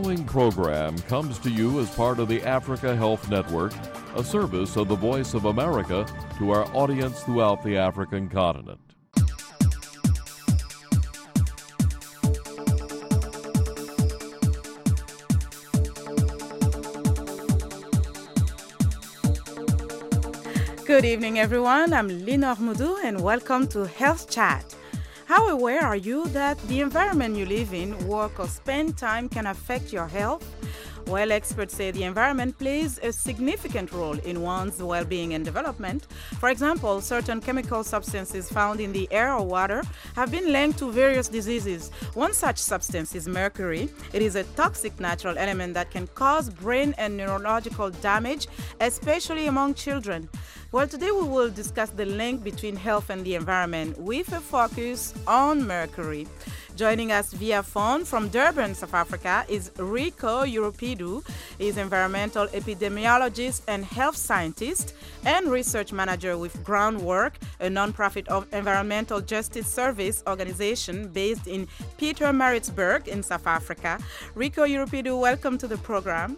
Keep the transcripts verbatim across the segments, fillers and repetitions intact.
following program comes to you as part of the Africa Health Network, a service of the Voice of America to our audience throughout the African continent. Good evening, everyone. I'm Lina Moudou, and welcome to Health Chat. How aware are you that the environment you live in, work, or spend time can affect your health? Well, experts say the environment plays a significant role in one's well-being and development. For example, certain chemical substances found in the air or water have been linked to various diseases. One such substance is mercury. It is a toxic natural element that can cause brain and neurological damage, especially among children. Well, today we will discuss the link between health and the environment with a focus on mercury. Joining us via phone from Durban, South Africa, is Rico Europedu. He is environmental epidemiologist and health scientist and research manager with Groundwork, a nonprofit environmental justice service organization based in Pietermaritzburg in South Africa. Rico Europedu, welcome to the program.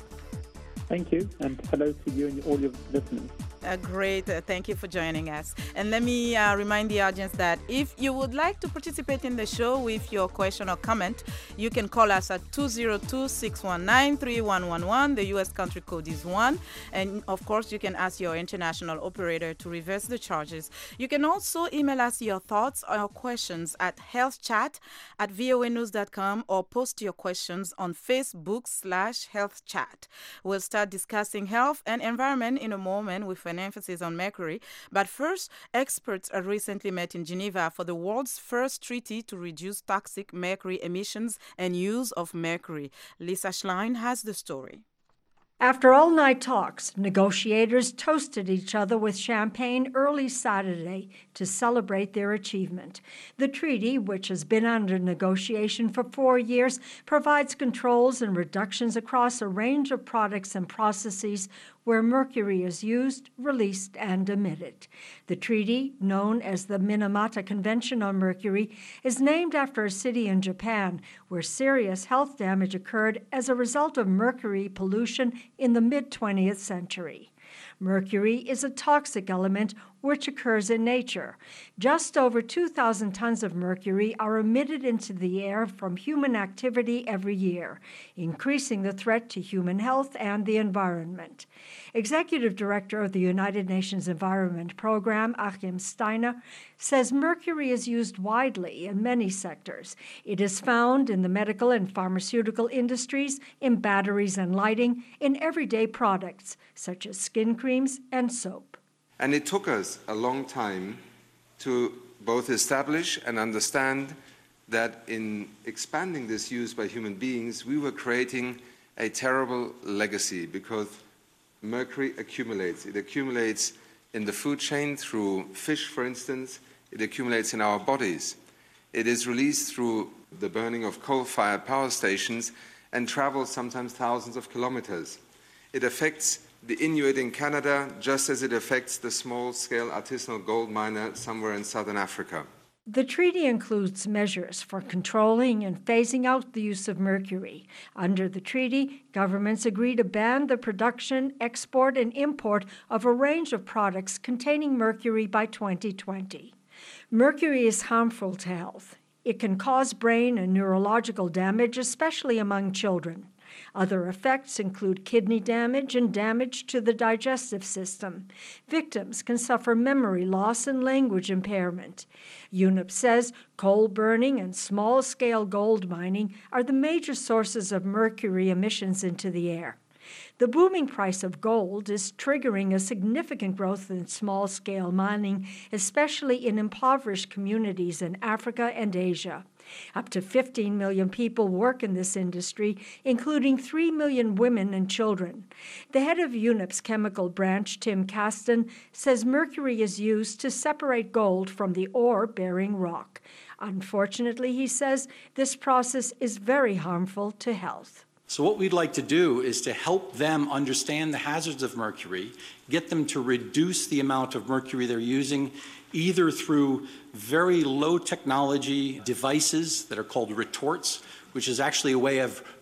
Thank you, and hello to you and all your listeners. Uh, great. Uh, thank you for joining us. And let me uh, remind the audience that if you would like to participate in the show with your question or comment, you can call us at two zero two, six one nine, three one one one. The U S country code is one. And of course, you can ask your international operator to reverse the charges. You can also email us your thoughts or questions at healthchat at voa news dot com or post your questions on Facebook slash healthchat. We'll start discussing health and environment in a moment with an emphasis on mercury. But first, experts have recently met in Geneva for the world's first treaty to reduce toxic mercury emissions and use of mercury. Lisa Schlein has the story. After all-night talks, negotiators toasted each other with champagne early Saturday to celebrate their achievement. The treaty, which has been under negotiation for four years, provides controls and reductions across a range of products and processes where mercury is used, released, and emitted. The treaty, known as the Minamata Convention on Mercury, is named after a city in Japan where serious health damage occurred as a result of mercury pollution in the mid-twentieth century. Mercury is a toxic element which occurs in nature. Just over two thousand tons of mercury are emitted into the air from human activity every year, increasing the threat to human health and the environment. Executive Director of the United Nations Environment Program, Achim Steiner, says mercury is used widely in many sectors. It is found in the medical and pharmaceutical industries, in batteries and lighting, in everyday products, such as skin creams and soap. And it took us a long time to both establish and understand that in expanding this use by human beings, we were creating a terrible legacy because mercury accumulates. It accumulates in the food chain through fish, for instance. It accumulates in our bodies. It is released through the burning of coal-fired power stations and travels sometimes thousands of kilometers. It affects the Inuit in Canada, just as it affects the small-scale artisanal gold miner somewhere in southern Africa. The treaty includes measures for controlling and phasing out the use of mercury. Under the treaty, governments agree to ban the production, export, and import of a range of products containing mercury by twenty twenty. Mercury is harmful to health. It can cause brain and neurological damage, especially among children. Other effects include kidney damage and damage to the digestive system. Victims can suffer memory loss and language impairment. UNEP says coal burning and small-scale gold mining are the major sources of mercury emissions into the air. The booming price of gold is triggering a significant growth in small-scale mining, especially in impoverished communities in Africa and Asia. Up to fifteen million people work in this industry, including three million women and children. The head of UNEP's chemical branch, Tim Caston, says mercury is used to separate gold from the ore-bearing rock. Unfortunately, he says, this process is very harmful to health. So what we'd like to do is to help them understand the hazards of mercury, get them to reduce the amount of mercury they're using, either through very low technology devices that are called retorts, which is actually a way of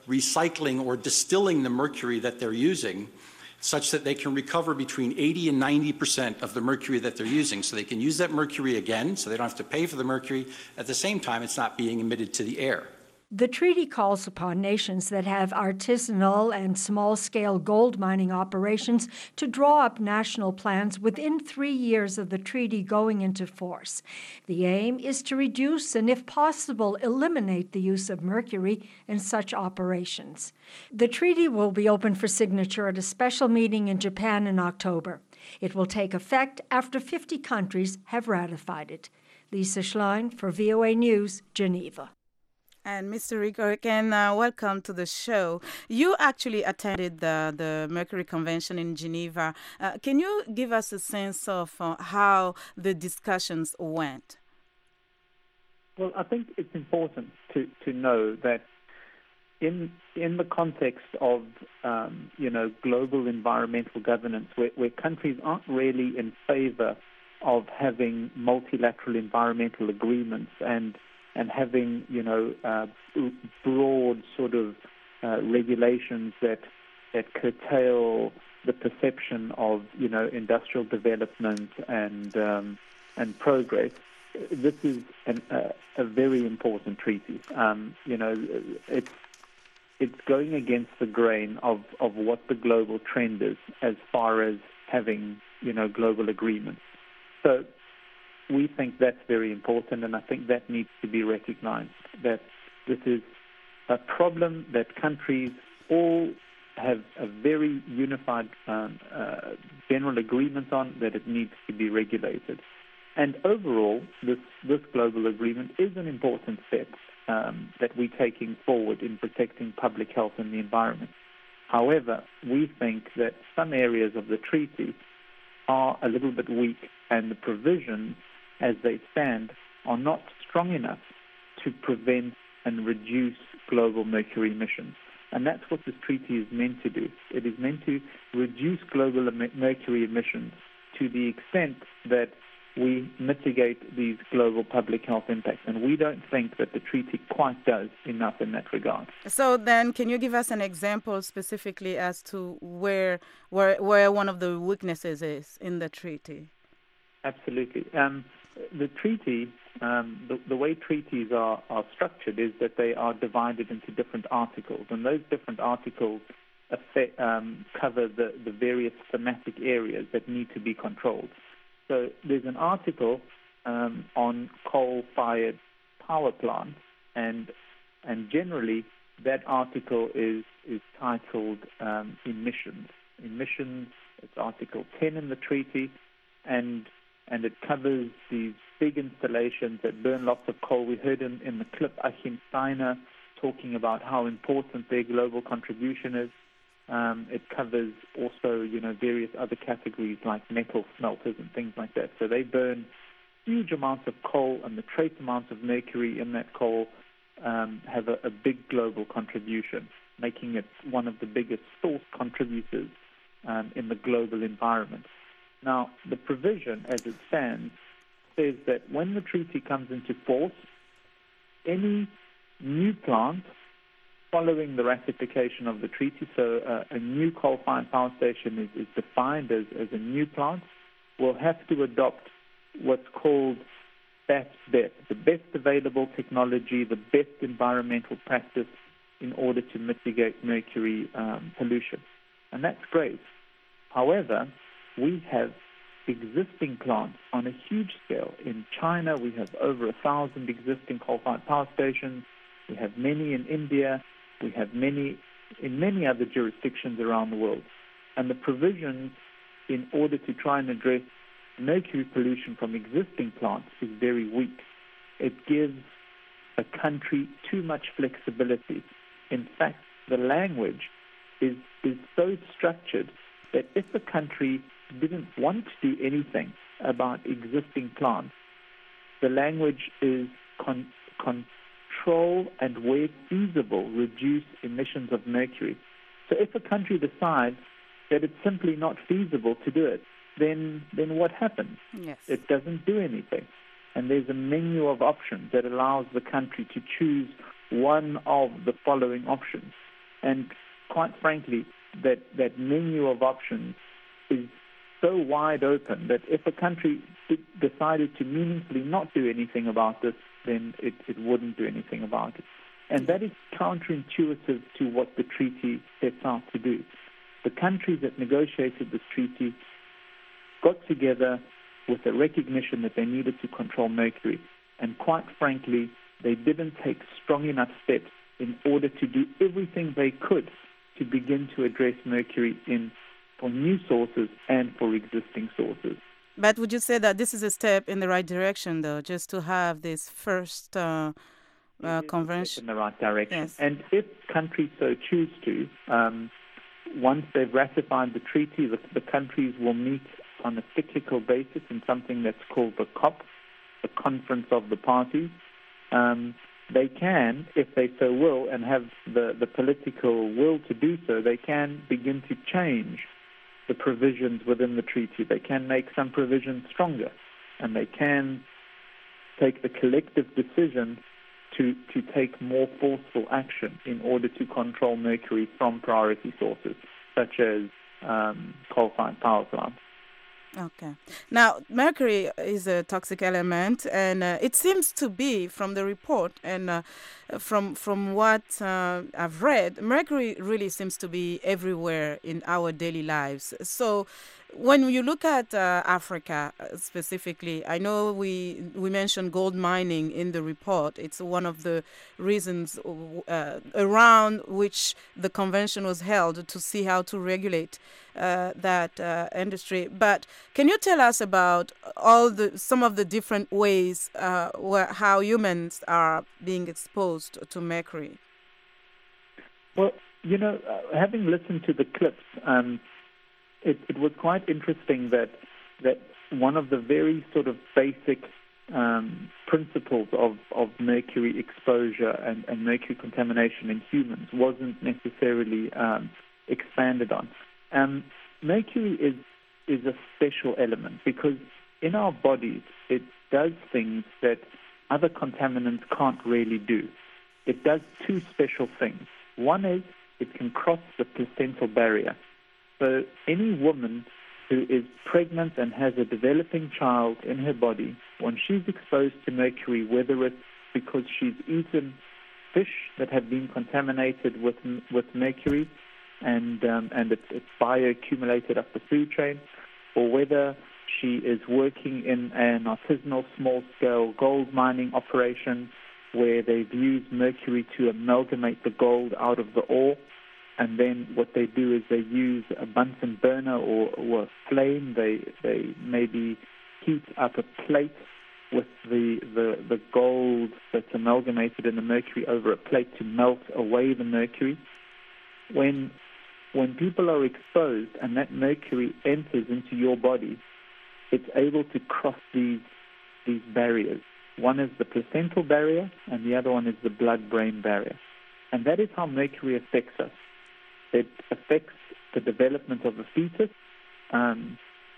recycling or distilling the mercury that they're using, such that they can recover between eighty and ninety percent of the mercury that they're using. So they can use that mercury again, so they don't have to pay for the mercury. At the same time, it's not being emitted to the air. The treaty calls upon nations that have artisanal and small-scale gold mining operations to draw up national plans within three years of the treaty going into force. The aim is to reduce and, if possible, eliminate the use of mercury in such operations. The treaty will be open for signature at a special meeting in Japan in October. It will take effect after fifty countries have ratified it. Lisa Schlein for V O A News, Geneva. And Mister Rico, again, uh, welcome to the show. You actually attended the, the Mercury Convention in Geneva. Uh, can you give us a sense of uh, how the discussions went? Well, I think it's important to, to know that in in the context of um, you know global environmental governance, where, where countries aren't really in favor of having multilateral environmental agreements and and having, you know, uh, broad sort of uh, regulations that that curtail the perception of, you know, industrial development and um, and progress. This is an, uh, a very important treaty. Um, you know, it's it's going against the grain of, of what the global trend is as far as having, you know, global agreements. So we think that's very important, and I think that needs to be recognized, that this is a problem that countries all have a very unified um, uh, general agreement on, that it needs to be regulated. And overall, this, this global agreement is an important step um, that we're taking forward in protecting public health and the environment. However, we think that some areas of the treaty are a little bit weak, and the provisions as they stand are not strong enough to prevent and reduce global mercury emissions. And that's what this treaty is meant to do. It is meant to reduce global em- mercury emissions to the extent that we mitigate these global public health impacts. And we don't think that the treaty quite does enough in that regard. So then, can you give us an example specifically as to where where, where one of the weaknesses is in the treaty? Absolutely. Um, the treaty, um, the, the way treaties are, are structured is that they are divided into different articles, and those different articles affect, um, cover the, the various thematic areas that need to be controlled. So there's an article um, on coal-fired power plants, and and generally that article is is titled um, emissions. Emissions. It's Article ten in the treaty, and and it covers these big installations that burn lots of coal. We heard in, in the clip Achim Steiner talking about how important their global contribution is. Um, it covers also, you know, various other categories like metal smelters and things like that. So they burn huge amounts of coal, and the trace amounts of mercury in that coal um, have a, a big global contribution, making it one of the biggest source contributors um, in the global environment. Now, the provision as it stands says that when the treaty comes into force, any new plant following the ratification of the treaty, so uh, a new coal-fired power station is, is defined as, as a new plant, will have to adopt what's called B A T B E P, the best available technology, the best environmental practice in order to mitigate mercury um, pollution. And that's great. However, we have existing plants on a huge scale. In China, we have over a thousand existing coal-fired power stations. We have many in India. We have many in many other jurisdictions around the world. And the provisions in order to try and address mercury pollution from existing plants is very weak. It gives a country too much flexibility. In fact, the language is, is so structured that if a country didn't want to do anything about existing plants, the language is con- con- control and, where feasible, reduce emissions of mercury. So if a country decides that it's simply not feasible to do it, then then what happens? Yes. It doesn't do anything. And there's a menu of options that allows the country to choose one of the following options. And quite frankly, that, that menu of options is so wide open that if a country decided to meaningfully not do anything about this, then it, it wouldn't do anything about it. And that is counterintuitive to what the treaty sets out to do. The countries that negotiated this treaty got together with a recognition that they needed to control mercury. And quite frankly, they didn't take strong enough steps in order to do everything they could to begin to address mercury in for new sources and for existing sources. But would you say that this is a step in the right direction, though, just to have this first uh, uh, convention? In the right direction. Yes. And if countries so choose to, um, once they've ratified the treaty, the, the countries will meet on a cyclical basis in something that's called the COP, the Conference of the Parties. Um, they can, if they so will, and have the, the political will to do so, they can begin to change the provisions within the treaty. They can make some provisions stronger, and they can take the collective decision to, to take more forceful action in order to control mercury from priority sources, such as um, coal-fired power plants. Okay. Now, mercury is a toxic element, and uh, it seems to be, from the report and uh, from from what uh, I've read, mercury really seems to be everywhere in our daily lives. So, when you look at uh, Africa specifically, I know we we mentioned gold mining in the report. It's one of the reasons uh, around which the convention was held to see how to regulate uh, that uh, industry. But can you tell us about all the some of the different ways uh, where how humans are being exposed to mercury? Well, you know, uh, having listened to the clips. Um, It, it was quite interesting that that one of the very sort of basic um, principles of, of mercury exposure and, and mercury contamination in humans wasn't necessarily um, expanded on. Um, mercury is is a special element because in our bodies it does things that other contaminants can't really do. It does two special things. One is it can cross the placental barrier. So any woman who is pregnant and has a developing child in her body, when she's exposed to mercury, whether it's because she's eaten fish that have been contaminated with with mercury and um, and it's, it's bioaccumulated up the food chain, or whether she is working in an artisanal small-scale gold mining operation where they've used mercury to amalgamate the gold out of the ore. And then what they do is they use a Bunsen burner or, or a flame. They they maybe heat up a plate with the, the, the gold that's amalgamated in the mercury over a plate to melt away the mercury. When when people are exposed and that mercury enters into your body, it's able to cross these these barriers. One is the placental barrier, and the other one is the blood-brain barrier. And that is how mercury affects us. It affects the development of a fetus um,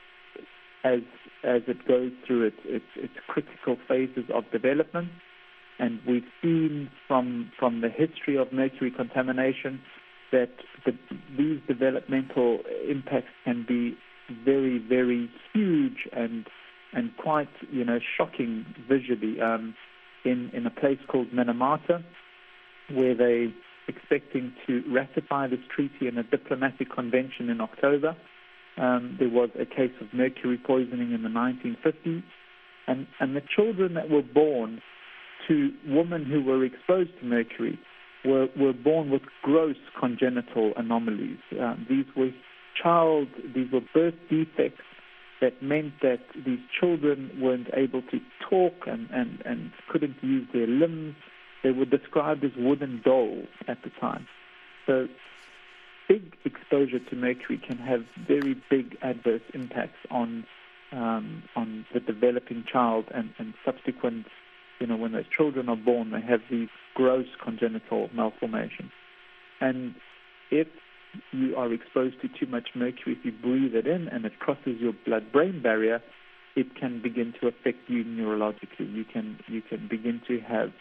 as as it goes through its, its its critical phases of development. And we've seen from from the history of mercury contamination that the, these developmental impacts can be very, very huge and and quite you know shocking visually. Um, in in a place called Minamata, where they expecting to ratify this treaty in a diplomatic convention in October. Um, there was a case of mercury poisoning in the nineteen fifties, and, and the children that were born to women who were exposed to mercury were, were born with gross congenital anomalies. Um, these were child, these were birth defects that meant that these children weren't able to talk and, and, and couldn't use their limbs. They were described as wooden dolls at the time. So big exposure to mercury can have very big adverse impacts on um, on the developing child and, and subsequent, you know, when those children are born, they have these gross congenital malformations. And if you are exposed to too much mercury, if you breathe it in and it crosses your blood-brain barrier, it can begin to affect you neurologically. You can you can begin to have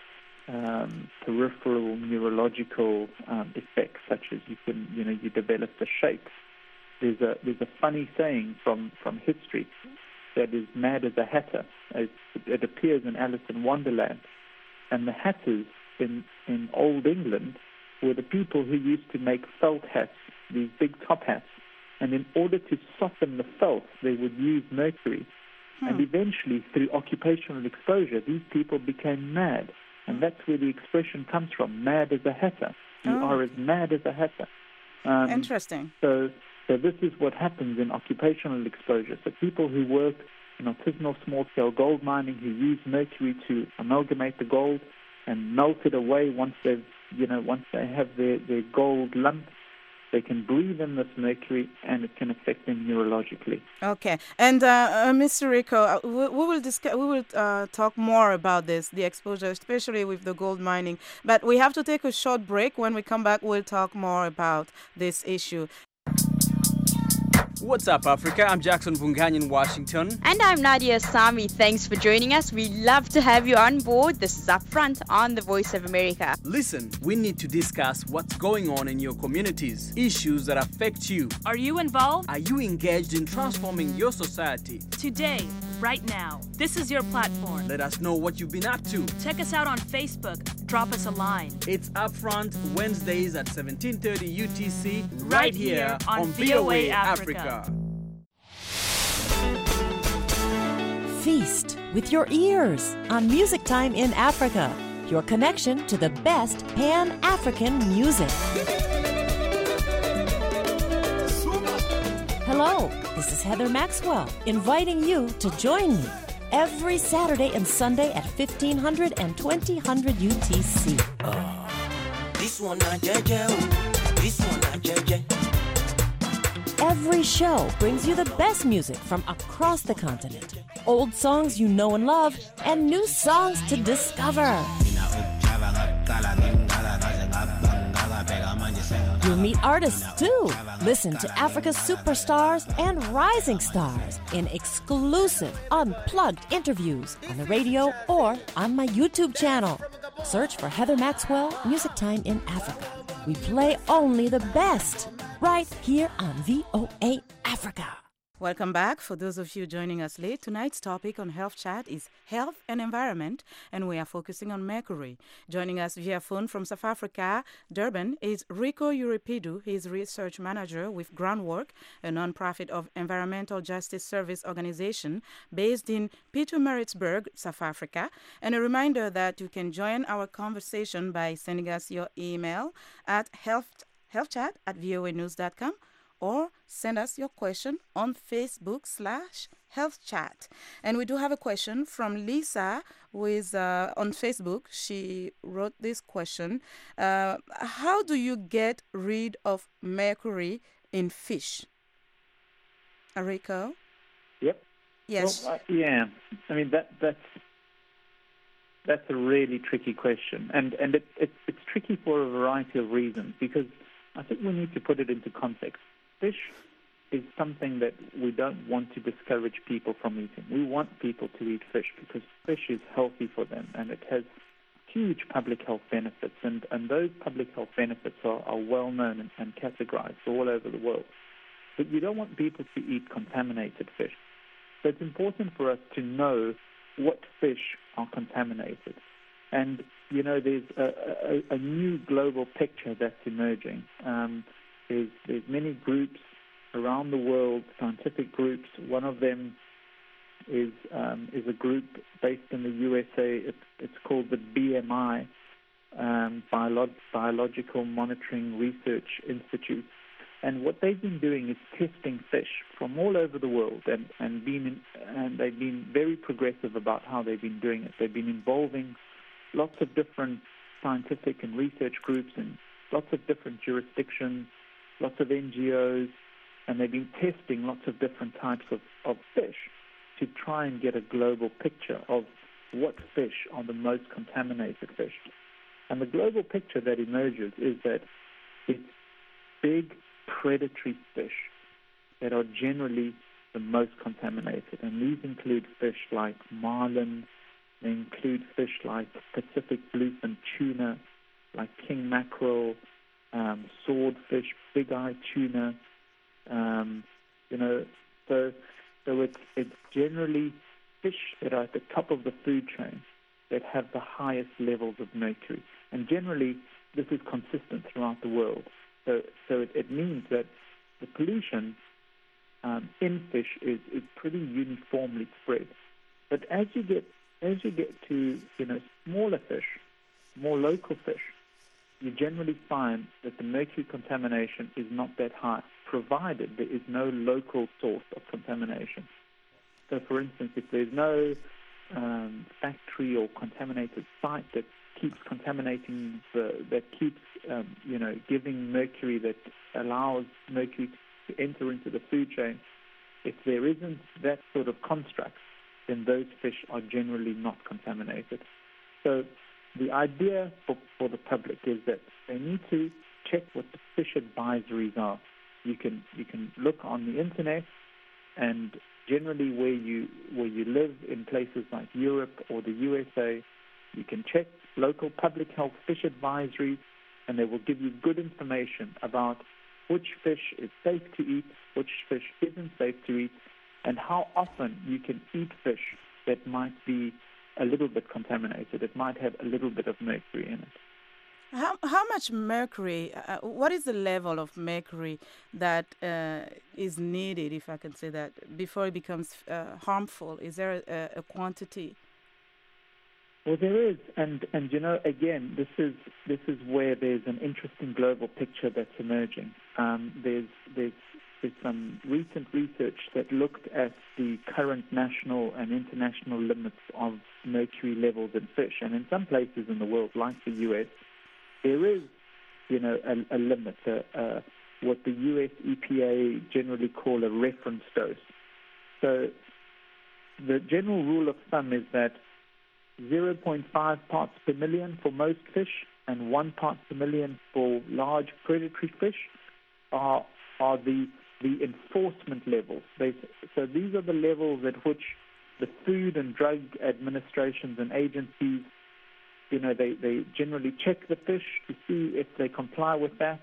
um, peripheral neurological um, effects, such as you can, you know, you develop the shapes. There's a there's a funny saying from, from history that is mad as a hatter. It, it appears in Alice in Wonderland, and the hatters in in old England were the people who used to make felt hats, these big top hats, and in order to soften the felt, they would use mercury. Hmm. And eventually, through occupational exposure, these people became mad. And that's where the expression comes from, mad as a hatter. You oh. are as mad as a hatter. Um, Interesting. So, so this is what happens in occupational exposure. So people who work in artisanal small-scale gold mining, who use mercury to amalgamate the gold and melt it away once they've, you know, once they have their, their gold lump, they can breathe in this mercury, and it can affect them neurologically. Okay, and uh, uh, Mister Rico, uh, we, we will discuss. We will uh, talk more about this, the exposure, especially with the gold mining. But we have to take a short break. When we come back, we'll talk more about this issue. What's up, Africa? I'm Jackson Vungany in Washington. And I'm Nadia Sami. Thanks for joining us. We love to have you on board. This is Upfront on the Voice of America. Listen, we need to discuss what's going on in your communities, issues that affect you. Are you involved? Are you engaged in transforming your society? Today, right now, this is your platform. Let us know what you've been up to. Check us out on Facebook. Drop us a line. It's Upfront Wednesdays at seventeen thirty U T C, right, right here, here on, on V O A Africa. Africa. Feast with your ears on Music Time in Africa, your connection to the best Pan-African music. Hello, this is Heather Maxwell, inviting you to join me every Saturday and Sunday at fifteen hundred and twenty hundred U T C. Uh, this one not J J, this one not J J. Every show brings you the best music from across the continent. Old songs you know and love, and new songs to discover. You'll meet artists too. Listen to Africa's superstars and rising stars in exclusive, unplugged interviews on the radio or on my YouTube channel. Search for Heather Maxwell, Music Time in Africa. We play only the best, right here on V O A Africa. Welcome back. For those of you joining us late, tonight's topic on Health Chat is health and environment, and we are focusing on mercury. Joining us via phone from South Africa, Durban, is Rico Uripidu. He is research manager with Groundwork, a nonprofit of environmental justice service organization based in Pietermaritzburg, South Africa. And a reminder that you can join our conversation by sending us your email at health, healthchat at V O A news dot com. or send us your question on Facebook slash Health Chat. And we do have a question from Lisa, who is uh, on Facebook. She wrote this question. Uh, how do you get rid of mercury in fish? Rico? Yep. Yes. Well, uh, yeah. I mean, that that's that's a really tricky question. And, and it, it, it's tricky for a variety of reasons, because I think we need to put it into context. Fish is something that we don't want to discourage people from eating. We want people to eat fish because fish is healthy for them, and it has huge public health benefits, and, and those public health benefits are, are well known and, and categorized all over the world. But you don't want people to eat contaminated fish. So it's important for us to know what fish are contaminated. And, you know, there's a, a, a new global picture that's emerging. Um, There's, there's many groups around the world, scientific groups. One of them is um, is a group based in the U S A. It's, it's called the B M I, um, Biolog- Biological Monitoring Research Institute. And what they've been doing is testing fish from all over the world, and and, been in, and they've been very progressive about how they've been doing it. They've been involving lots of different scientific and research groups in lots of different jurisdictions, lots of N G Os, and they've been testing lots of different types of, of fish to try and get a global picture of what fish are the most contaminated fish. And the global picture that emerges is that it's big predatory fish that are generally the most contaminated. And these include fish like marlin, They include fish like Pacific bluefin tuna, like king mackerel, um, swordfish, big-eye tuna. Um, you know, so so it's it's generally fish that are at the top of the food chain that have the highest levels of mercury, and generally this is consistent throughout the world. So so it, it means that the pollution um, in fish is, is pretty uniformly spread. But as you get as you get to you know smaller fish, more local fish, you generally find that the mercury contamination is not that high, provided there is no local source of contamination. So, for instance, if there's no um, factory or contaminated site that keeps contaminating, the, that keeps, um, you know, giving mercury, that allows mercury to enter into the food chain, if there isn't that sort of construct, then those fish are generally not contaminated. So the idea for, for the public is that they need to check what the fish advisories are. You can you can look on the internet, and generally where you where you live in places like Europe or the U S A, you can check local public health fish advisories, and they will give you good information about which fish is safe to eat, which fish isn't safe to eat, and how often you can eat fish that might be a little bit contaminated. It might have a little bit of mercury in it. How how much mercury, uh, what is the level of mercury that uh, is needed, if I can say that, before it becomes uh, harmful? Is there a, a quantity? Well, there is, and, and you know, again, this is this is where there's an interesting global picture that's emerging. Um, there's there's there's some recent research that looked at the current national and international limits of mercury levels in fish, and in some places in the world, like the U S, there is, you know, a, a limit, a, a, what the U S E P A generally call a reference dose. So the general rule of thumb is that zero point five parts per million for most fish and one part per million for large predatory fish are are the the enforcement levels. They, so these are the levels at which the Food and Drug Administrations and agencies, you know, they, they generally check the fish to see if they comply with that,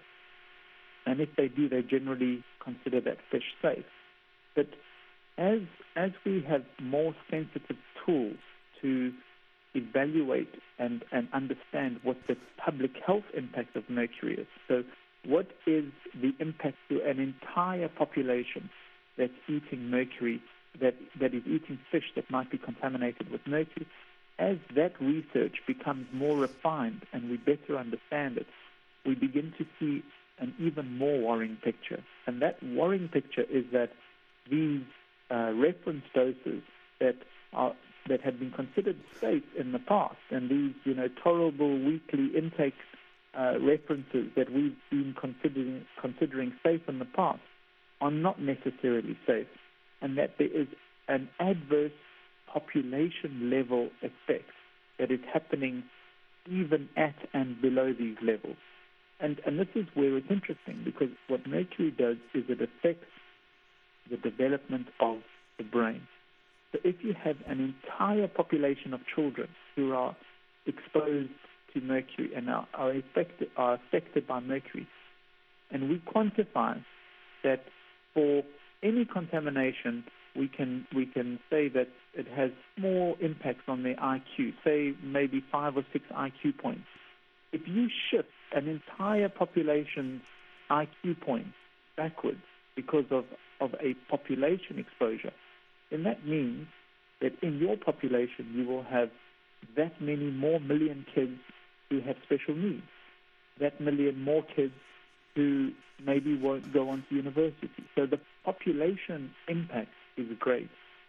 and if they do, they generally consider that fish safe. But as as we have more sensitive tools to evaluate and, and understand what the public health impact of mercury is. So what is the impact to an entire population that's eating mercury, that, that is eating fish that might be contaminated with mercury? As that research becomes more refined and we better understand it, we begin to see an even more worrying picture. And that worrying picture is that these uh, reference doses that are that have been considered safe in the past, and these, you know, tolerable weekly intake uh, references that we've been considering considering safe in the past, are not necessarily safe, and that there is an adverse population level effect that is happening even at and below these levels. And and this is where it's interesting, because what mercury does is it affects the development of the brain. So if you have an entire population of children who are exposed to mercury and are, are, affected, are affected by mercury, and we quantify that for any contamination, we can we can say that it has small impacts on their I Q, say maybe five or six I Q points. If you shift an entire population's I Q points backwards because of, of a population exposure, then that means that in your population you will have that many more million kids who have special needs, that million more kids who maybe won't go on to university. So the population impact is great,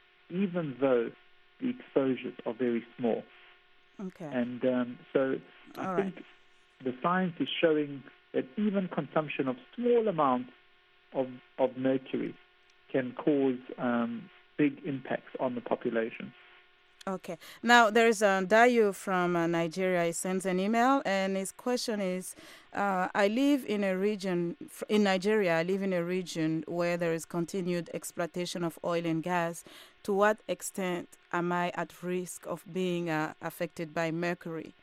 even though the exposures are very small. Okay. And um, so I All think right. the science is showing that even consumption of small amounts of, of mercury can cause um, big impacts on the population. Okay. Now, there is a Dayo from uh, Nigeria. He sends an email, and his question is, uh, I live in a region, f- in Nigeria, I live in a region where there is continued exploitation of oil and gas. To what extent am I at risk of being uh, affected by mercury?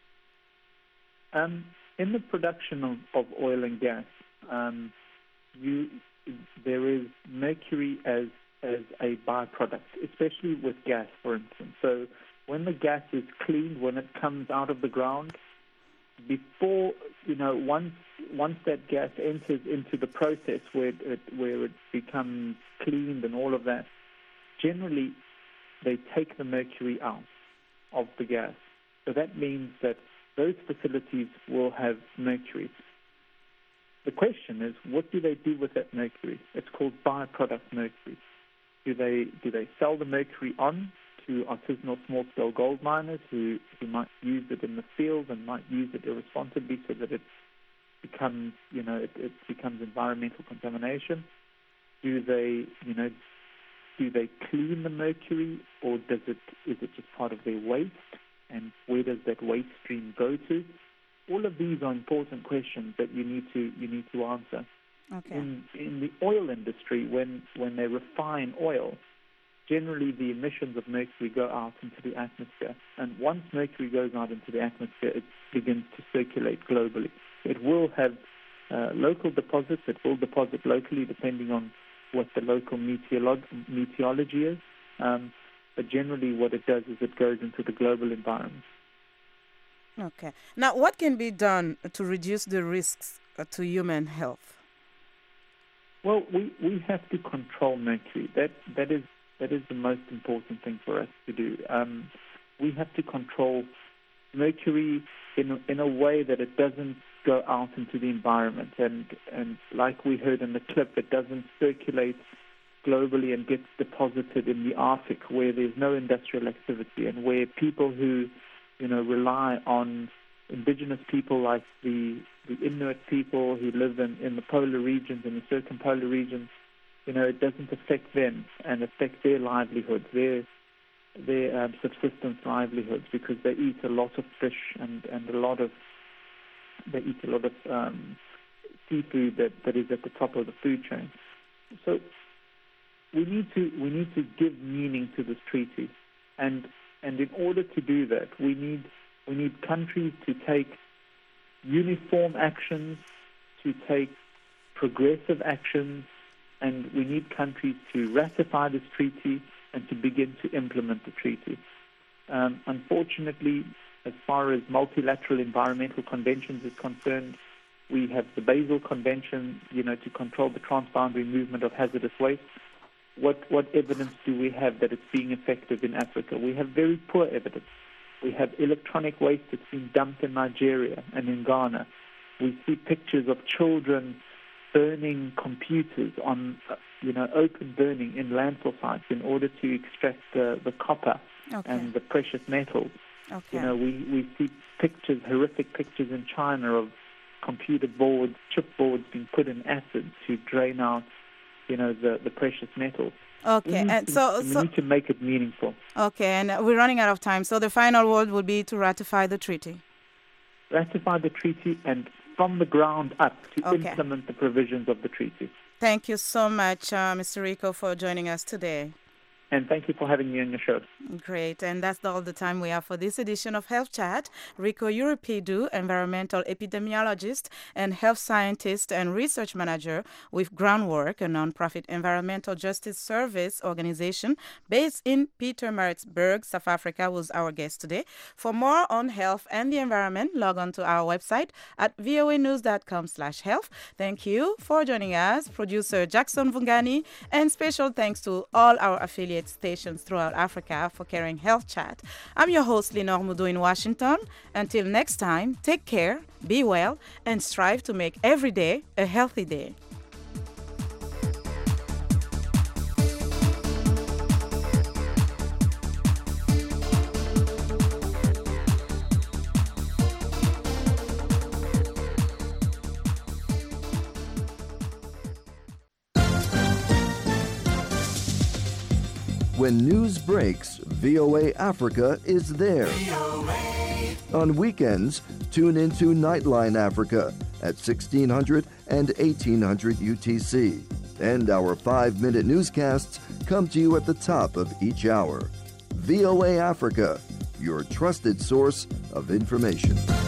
Um, in the production of, of oil and gas, um, you there is mercury as as a byproduct, especially with gas, for instance. So when the gas is cleaned, when it comes out of the ground, before, you know, once once that gas enters into the process where it, where it becomes cleaned and all of that, generally they take the mercury out of the gas. So that means that those facilities will have mercury. The question is, what do they do with that mercury? It's called byproduct mercury. Do they do they sell the mercury on to artisanal small-scale gold miners who, who might use it in the field and might use it irresponsibly so that it becomes, you know, it, it becomes environmental contamination? Do they, you know, do they clean the mercury, or does it is it just part of their waste? And where does that waste stream go to? All of these are important questions that you need to you need to answer. Okay. In in the oil industry, when when they refine oil, generally the emissions of mercury go out into the atmosphere. And once mercury goes out into the atmosphere, it begins to circulate globally. It will have uh, local deposits. It will deposit locally depending on what the local meteorolo- meteorology is. Um, but generally what it does is it goes into the global environment. Okay. Now, what can be done to reduce the risks uh, to human health? Well, we, we have to control mercury. That that is that is the most important thing for us to do. Um, we have to control mercury in a, in a way that it doesn't go out into the environment, and and like we heard in the clip, it doesn't circulate globally and gets deposited in the Arctic, where there's no industrial activity and where people who, you know, rely on indigenous people like the, the Inuit people who live in, in the polar regions and the circumpolar regions, you know, it doesn't affect them and affect their livelihoods, their their um, subsistence livelihoods, because they eat a lot of fish and, and a lot of they eat a lot of um, seafood that, that is at the top of the food chain. So we need to we need to give meaning to this treaty, and and in order to do that, we need we need countries to take uniform actions, to take progressive actions, and we need countries to ratify this treaty and to begin to implement the treaty. Um, unfortunately, as far as multilateral environmental conventions is concerned, we have the Basel Convention, you know, to control the transboundary movement of hazardous waste. What what evidence do we have that it's being effective in Africa? We have very poor evidence. We have electronic waste that's been dumped in Nigeria and in Ghana. We see pictures of children burning computers on, you know, open burning in landfill sites in order to extract the, the copper Okay. and the precious metals. Okay. You know, we, we see pictures, horrific pictures in China of computer boards, chipboards being put in acid to drain out, you know, the, the precious metals. Okay, we and to, so, we so need to make it meaningful. okay, and we're running out of time. So the final word would be to ratify the treaty. Ratify the treaty and from the ground up to Okay. implement the provisions of the treaty. Thank you so much, uh, Mister Rico, for joining us today. And thank you for having me on your show. Great, and that's all the time we have for this edition of Health Chat. Rico Europedu, environmental epidemiologist and health scientist and research manager with Groundwork, a nonprofit environmental justice service organization based in Pietermaritzburg, South Africa, was our guest today. For more on health and the environment, log on to our website at voanews.com slash health. Thank you for joining us, producer Jackson Vungani, and special thanks to all our affiliates stations throughout Africa for carrying Health Chat. I'm your host, Lenore Mudu in Washington. Until next time, take care, be well, and strive to make every day a healthy day. When news breaks, V O A Africa is there. On weekends, tune into Nightline Africa at sixteen hundred and eighteen hundred U T C. And our five-minute newscasts come to you at the top of each hour. V O A Africa, your trusted source of information.